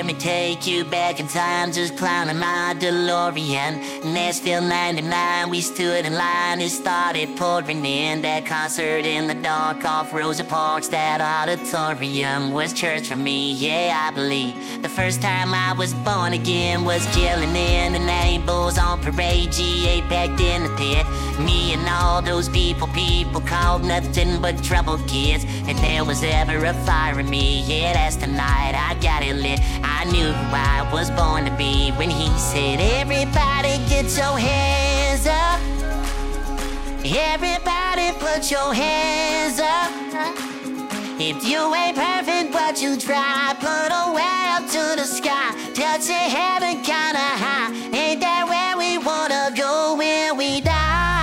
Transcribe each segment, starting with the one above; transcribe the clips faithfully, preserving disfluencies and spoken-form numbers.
let me take you back in time, just climbing my DeLorean. Nashville ninety-nine, we stood in line, it started pouring in. That concert in the dark off Rosa Parks, that auditorium was church for me, yeah, I believe. The first time I was born again was chilling in the Neighbors on parade, G eight packed in the pit. Me and all those people, people called nothing but trouble kids. If there was ever a fire in me, yeah, that's the night I got it lit. I knew who I was born to be when he said, everybody get your hands up. Everybody put your hands up. If you ain't perfect, but you try, put a way up to the sky, touch your heaven kinda high. Ain't that where we wanna go when we die?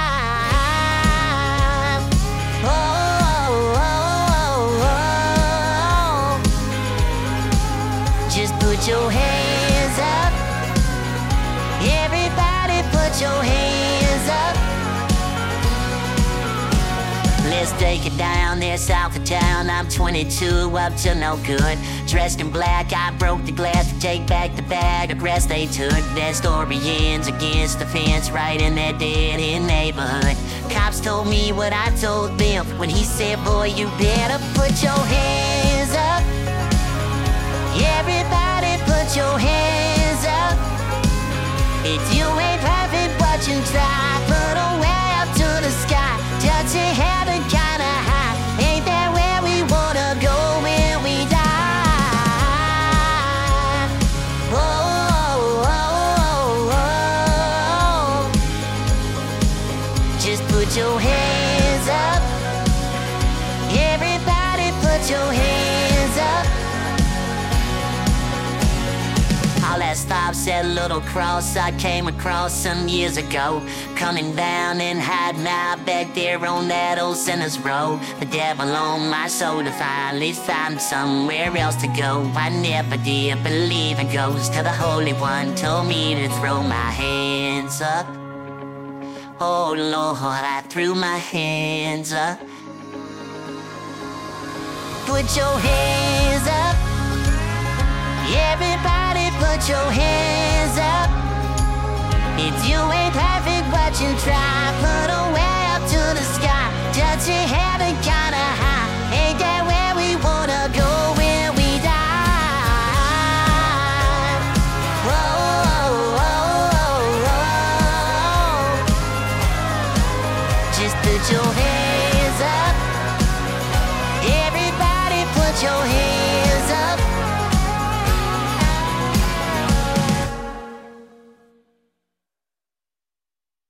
Oh, oh, oh, oh, oh. Just put your hands up. Everybody put your hands up. Let's take it down there south of town. I'm twenty-two, up to no good. Dressed in black, I broke the glass to take back the bag of grass they took. That story ends against the fence right in that dead-end neighborhood. Cops told me what I told them when he said, boy, you better put your hands up. Everybody put your hands up. If you ain't perfect, but you try, put a way up to the sky, touch your heaven kinda high. Ain't that where we wanna go when we die? Oh, oh, oh, oh, oh. Just put your hands up. Everybody put your hands up. All that stops at Little Cross I came across some years ago, coming down and hiding out back there on that old Sinners Row. The devil on my shoulder finally found somewhere else to go. I never did believe in ghosts till the Holy One told me to throw my hands up. Oh Lord, I threw my hands up. Put your hands up. Everybody put your hands up. If you ain't perfect, but you try,